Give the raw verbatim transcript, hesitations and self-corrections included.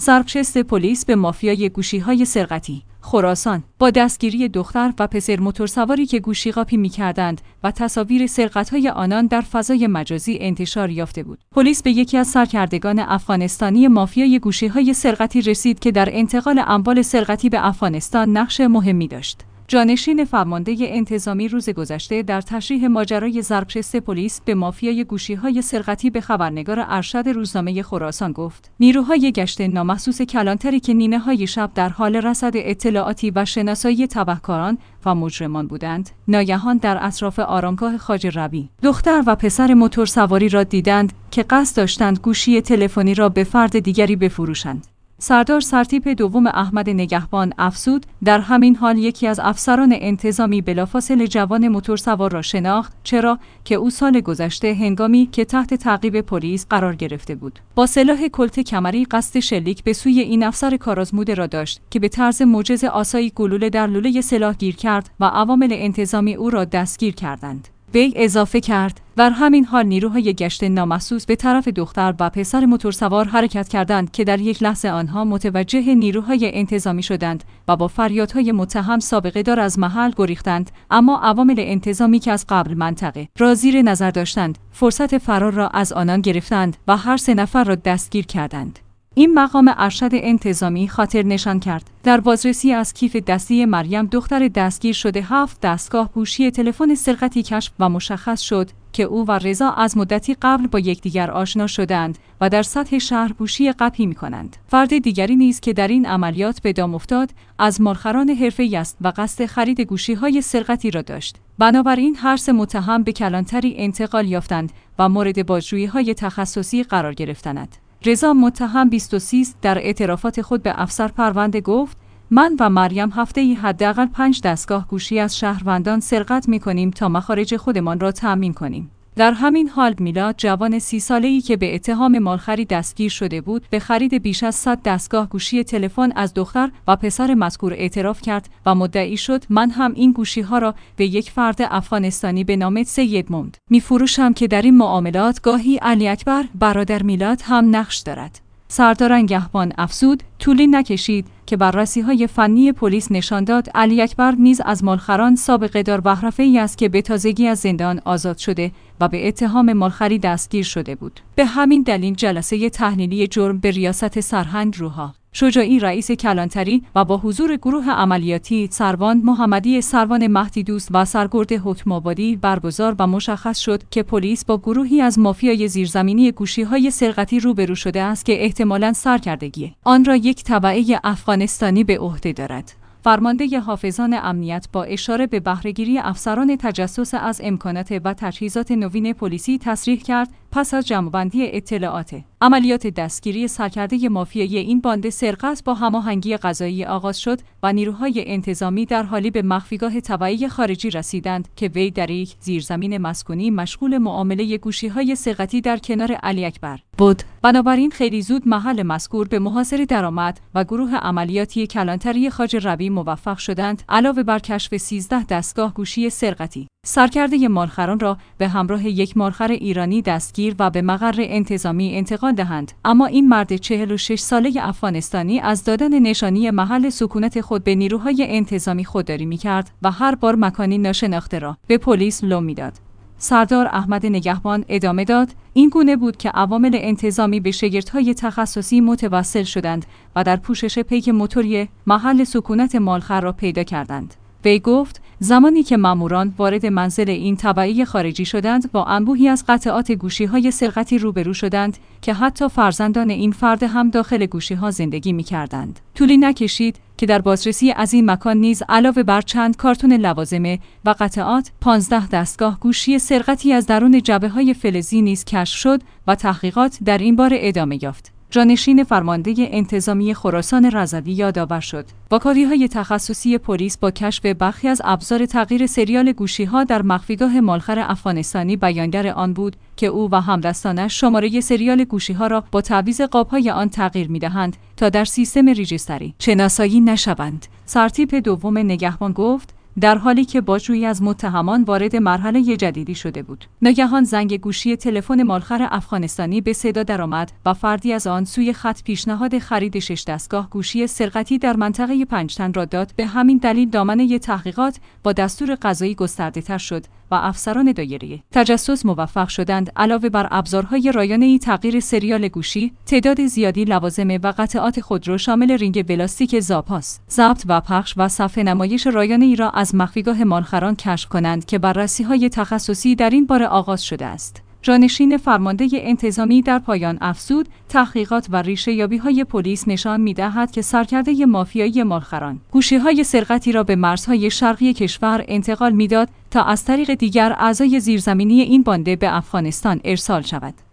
سرپرست پلیس به مافیای گوشی‌های سرقتی خراسان با دستگیری دختر و پسر موتورسواری که گوشی قاپی می‌کردند و تصاویر سرقت‌های آنان در فضای مجازی انتشار یافته بود. پلیس به یکی از سرکردگان افغانستانی مافیای گوشی‌های سرقتی رسید که در انتقال اموال سرقتی به افغانستان نقش مهمی داشت. جانشین فرمانده انتظامی روز گذشته در تشریح ماجرای سرپرست پلیس به مافیای گوشی‌های سرقتی به خبرنگار ارشد روزنامه خراسان گفت: نیروهای گشت نامحسوس کلانتری که نیمه‌های شب در حال رصد اطلاعاتی و شناسایی تبهکاران و مجرمان بودند، ناگهان در اطراف آرامگاه خواجه ربیع دختر و پسر موتورسواری را دیدند که قصد داشتند گوشی تلفنی را به فرد دیگری بفروشند. سردار سرتیپ دوم احمد نگهبان افزود: در همین حال یکی از افسران انتظامی بلافاصله جوان موتورسوار را شناخت، چرا که او سال گذشته هنگامی که تحت تعقیب پلیس قرار گرفته بود با سلاح کلت کمری قصد شلیک به سوی این افسر کارآزموده را داشت که به طرز معجزه آسایی گلوله در لوله سلاح گیر کرد و عوامل انتظامی او را دستگیر کردند. وی اضافه کرد: در همین حال نیروهای گشت نامحسوس به طرف دختر و پسر موتورسوار حرکت کردند که در یک لحظه آنها متوجه نیروهای انتظامی شدند و با فریادهای متهم سابقه دار از محل گریختند، اما عوامل انتظامی که از قبل منطقه را زیر نظر داشتند فرصت فرار را از آنان گرفتند و هر سه نفر را دستگیر کردند. این مقام ارشد انتظامی خاطر نشان کرد در بازرسی از کیف دستی مریم دختر دستگیر شده هفت دستگاه گوشی تلفن سرقتی کشف و مشخص شد که او و رضا از مدتی قبل با یکدیگر آشنا شدند و در سطح شهر گوشی قاپی می‌کنند. فرد دیگری نیز که در این عملیات به دام افتاد از مالخران حرفه‌ای است و قصد خرید گوشی‌های سرقتی را داشت. بنابراین هر سه متهم به کلانتری انتقال یافتند و مورد بازجویی‌های تخصصی قرار گرفتند. رضا متهم بیست و سه در اعترافات خود به افسر پرونده گفت: من و مریم هفته‌ای حداقل پنج دستگاه گوشی از شهروندان سرقت می‌کنیم تا مخارج خودمان را تأمین کنیم. در همین حال میلاد جوان سی ساله‌ای که به اتهام مالخری دستگیر شده بود به خرید بیش از صد دستگاه گوشی تلفن از دختر و پسر مذکور اعتراف کرد و مدعی شد: من هم این گوشی‌ها را به یک فرد افغانستانی به نام سید مند می‌فروشم که در این معاملات گاهی علی اکبر برادر میلاد هم نقش دارد. سردار نگهبان افزود: طولی نکشید که بررسی‌های فنی پلیس نشان داد علی اکبر نیز از مالخران سابقه دار و حرفه‌ای است که به تازگی از زندان آزاد شده و به اتهام مالخری دستگیر شده بود. به همین دلیل جلسه تحلیلی جرم به ریاست سرهنگ روحا شجاعی رئیس کلانتری و با حضور گروه عملیاتی سروان محمدی سروان مهدی دوست و سرگرد حکم آبادی برگزار و مشخص شد که پلیس با گروهی از مافیای زیرزمینی گوشی‌های سرقتی روبرو شده است که احتمالاً سرکردگی آن را یک تبعه افغانستانی به عهده دارد. فرمانده حافظان امنیت با اشاره به بهره‌گیری افسران تجسس از امکانات و تجهیزات نوین پلیسی تصریح کرد: پس از جمع‌بندی اطلاعات عملیات دستگیری سرکرده مافیایی این باند سرقت با هماهنگی قضایی آغاز شد و نیروهای انتظامی در حالی به مخفیگاه تبعی خارجی رسیدند که وی در یک زیرزمین مسکونی مشغول معامله گوشی‌های سرقتی در کنار علی اکبر بود. بنابراین خیلی زود محل مذکور به محاصره درآمد و گروه عملیاتی کلانتری خواجه ربیع موفق شدند علاوه بر کشف سیزده دستگاه گوشی سرقتی سرکرده مالخران را به همراه یک مالخر ایرانی دستگیر و به مقر انتظامی انتقال دهند. اما این مرد چهل و شش ساله افغانستانی از دادن نشانی محل سکونت خود به نیروهای انتظامی خودداری می‌کرد و هر بار مکانی ناشناخته را به پلیس لو می‌داد. سردار احمد نگهبان ادامه داد: این گونه بود که عوامل انتظامی به شگردهای تخصصی متوسل شدند و در پوشش پیک موتوری محل سکونت مالخر را پیدا کردند. وی گفت: زمانی که ماموران وارد منزل این تبعی خارجی شدند با انبوهی از قطعات گوشی‌های سرقتی روبرو شدند که حتی فرزندان این فرد هم داخل گوشی‌ها زندگی می‌کردند. طولی نکشید که در بازرسی از این مکان نیز علاوه بر چند کارتون لوازم و قطعات پانزده دستگاه گوشی سرقتی از درون جعبه‌های فلزی نیز کشف شد و تحقیقات در این باره ادامه یافت. جانشین فرمانده انتظامی خراسان رضوی یادآور شد: واکاوی‌های تخصصی پلیس با کشف برخی از ابزار تغییر سریال گوشی‌ها در مخفیگاه مالخر افغانستانی بیانگر آن بود که او و همدستانش شماره سریال گوشی‌ها را با تعویض قاب‌های آن تغییر می‌دهند تا در سیستم ریجستری شناسایی نشوند. سرتیپ دوم نگهبان گفت: در حالی که بازجویی از متهمان وارد مرحله جدیدی شده بود. ناگهان زنگ گوشی تلفن مالخر افغانستانی به صدا درآمد و فردی از آن سوی خط پیشنهاد خرید شش دستگاه گوشی سرقتی در منطقه پنجتن را داد. به همین دلیل دامنه تحقیقات با دستور قضایی گسترده‌تر شد و افسران دایره تجسس موفق شدند علاوه بر ابزارهای رایانه‌ای تغییر سریال گوشی، تعداد زیادی لوازم و قطعات خودرو شامل رینگ پلاستیک زاپاس، ضبط و پخش و صفحه نمایش رایانه‌ای را از مخفیگاه مالخران کشف کنند که بررسی‌های تخصصی در این باره آغاز شده است. جانشین فرمانده انتظامی در پایان افزود: تحقیقات و ریشه‌یابی‌های پلیس نشان می‌دهد که سرکرده مافیایی مالخران گوشی‌های سرقتی را به مرزهای شرقی کشور انتقال می‌داد تا از طریق دیگر اعضای زیرزمینی این بانده به افغانستان ارسال شود.